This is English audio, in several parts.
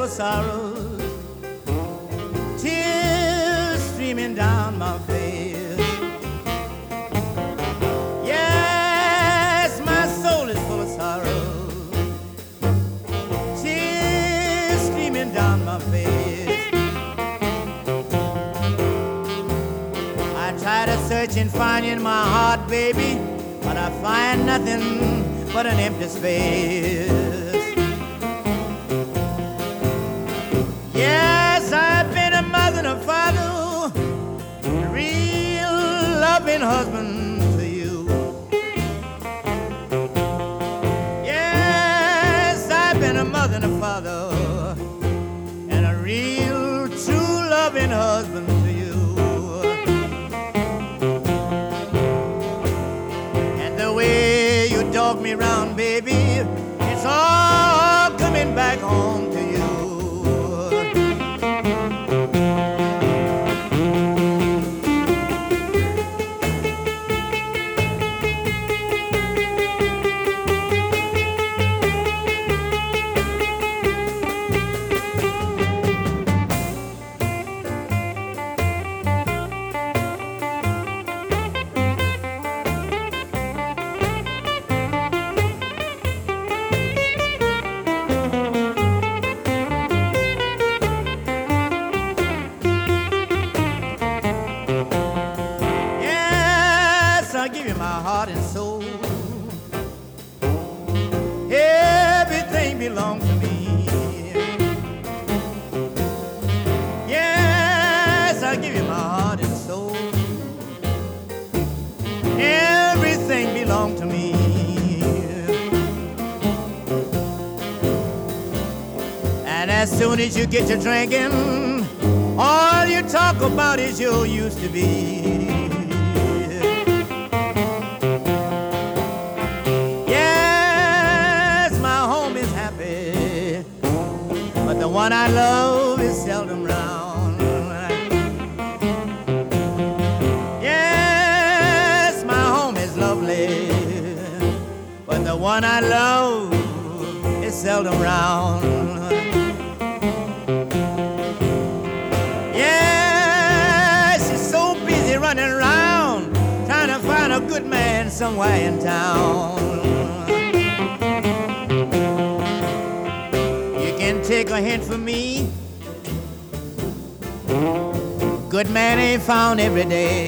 of sorrows, tears streaming down my face. Yes, my soul is full of sorrows, tears streaming down my face. I try to search and find in my heart, baby, but I find nothing but an empty space. Yes, I've been a mother and a father, a real loving husband to you. Yes, I've been a mother and a father, and a real true loving husband to you. And the way you dog me round, baby, it's all coming back home to you. I'll give you my heart and soul. Everything belongs to me. Yes, I'll give you my heart and soul. Everything belongs to me. And as soon as you get to drinking, all you talk about is you used to be. But the one I love is seldom round. Yes, my home is lovely, but the one I love is seldom round. Yes, she's so busy running around trying to find a good man somewhere in town. Take a hint from me. Good man ain't found every day.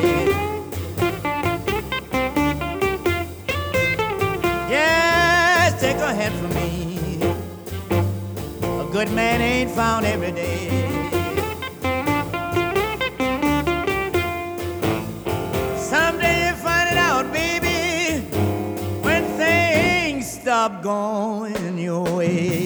Yes, take a hint from me. A good man ain't found every day. Someday you find it out, baby, when things stop going your way.